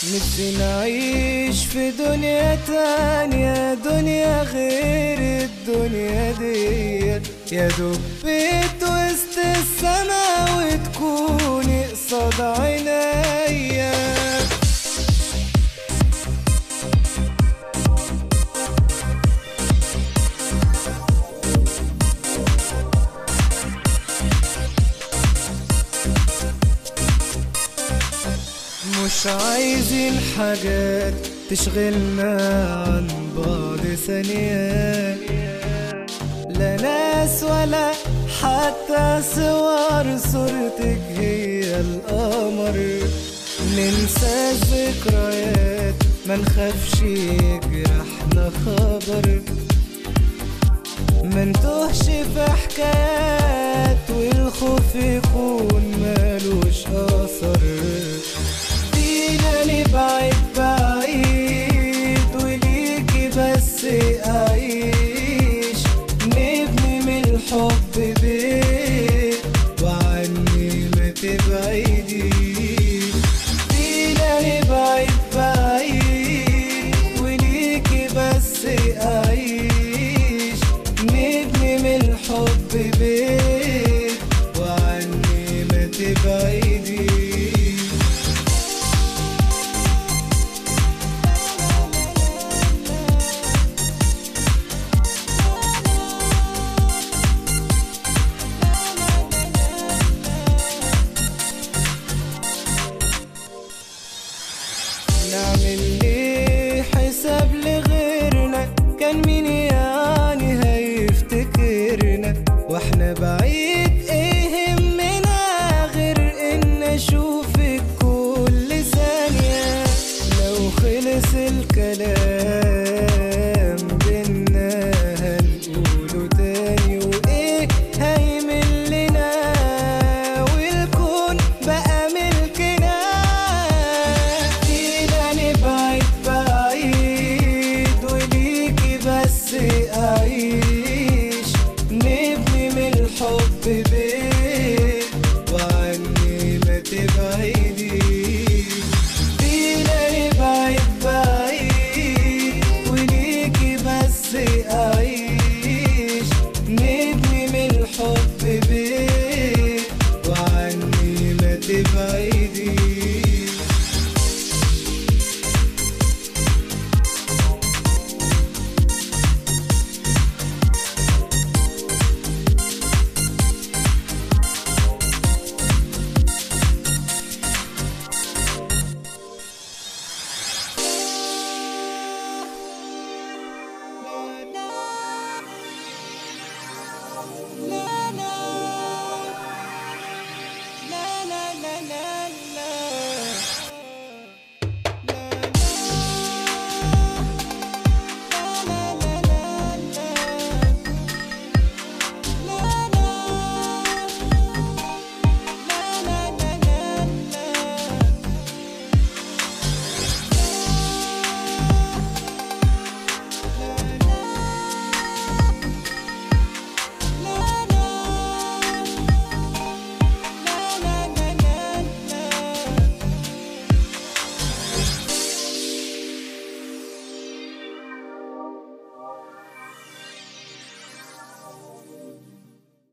نفسي نعيش في دنيا تانية، دنيا غير الدنيا ديت، يا دوب بيت وسط السما وتكوني قصاد عينيا. مش عايزين حاجات تشغلنا عن بعض ثانية، لا ناس ولا حتى صور صورتك هي القمر. ننسى الذكريات ما نخافش يجرحنا خبر، ما نتوهش في حكايات والخوف يكون مالوش اثر. نبعد بعيد وليكي بس أعيش، نبني من الحب بيت وعني ما تبعديش. فينا نبعد بعيد وليكي بس أعيش، نبني من الحب بيت وعني ما تبعديش. نعمل